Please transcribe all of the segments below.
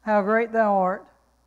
how great thou art.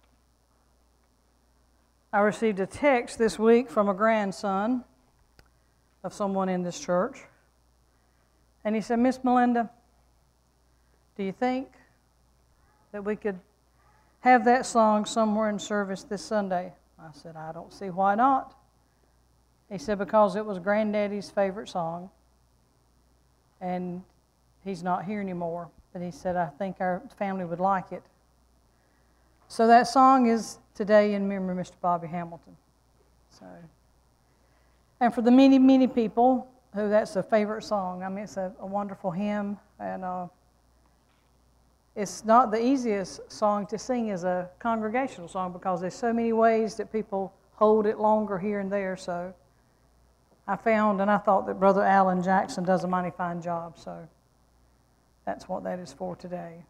I received a text this week from a grandson of someone in this church. And he said, Miss Melinda, do you think that we could have that song somewhere in service this Sunday? I said, I don't see why not. He said, because it was Granddaddy's favorite song. And he's not here anymore. But he said, I think our family would like it. So that song is today in memory of Mr. Bobby Hamilton. And for the many, many people who that's a favorite song, I mean, it's a wonderful hymn. And it's not the easiest song to sing as a congregational song because there's so many ways that people hold it longer here and there. So I found and I thought that Brother Alan Jackson does a mighty fine job. So that's what that is for today.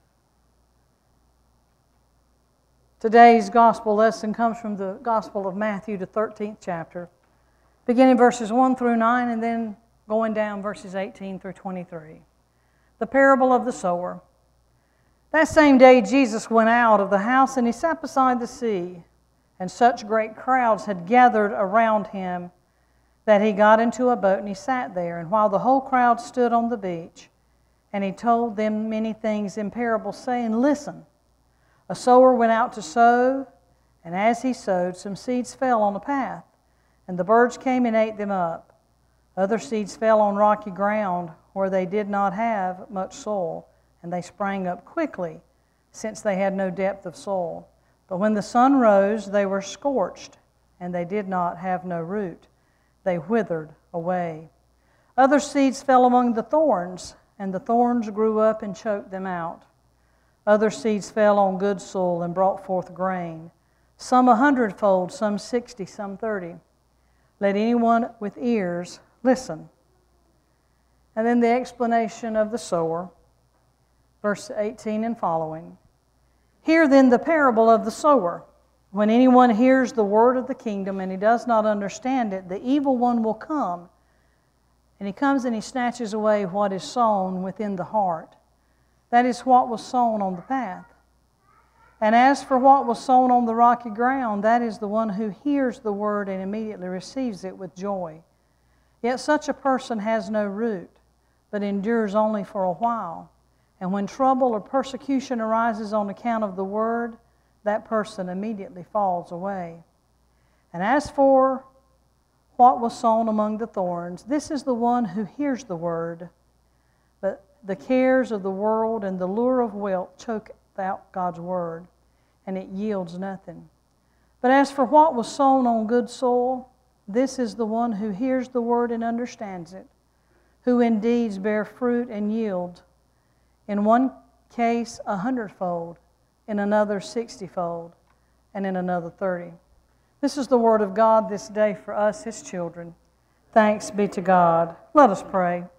Today's gospel lesson comes from the Gospel of Matthew, the 13th chapter, beginning verses 1 through 9 and then going down verses 18 through 23. The parable of the sower. That same day Jesus went out of the house and he sat beside the sea, and such great crowds had gathered around him that he got into a boat and he sat there. And while the whole crowd stood on the beach, and he told them many things in parables, saying, Listen, a sower went out to sow, and as he sowed, some seeds fell on the path, and the birds came and ate them up. Other seeds fell on rocky ground, where they did not have much soil, and they sprang up quickly, since they had no depth of soil. But when the sun rose, they were scorched, and they did not have no root. They withered away. Other seeds fell among the thorns, and the thorns grew up and choked them out. Other seeds fell on good soil and brought forth grain, some 100-fold, some 60, some 30. Let anyone with ears listen. And then the explanation of the sower, verse 18 and following. Hear then the parable of the sower. When anyone hears the word of the kingdom and he does not understand it, the evil one will come, and he comes and he snatches away what is sown within the heart. That is what was sown on the path. And as for what was sown on the rocky ground, that is the one who hears the word and immediately receives it with joy. Yet such a person has no root, but endures only for a while. And when trouble or persecution arises on account of the word, that person immediately falls away. And as for what was sown among the thorns, this is the one who hears the word, but the cares of the world and the lure of wealth choke out God's word, and it yields nothing. But as for what was sown on good soil, this is the one who hears the word and understands it, who indeed bear fruit and yield, in one case 100-fold, in another 60-fold, and in another 30. This is the word of God this day for us, His children. Thanks be to God. Let us pray.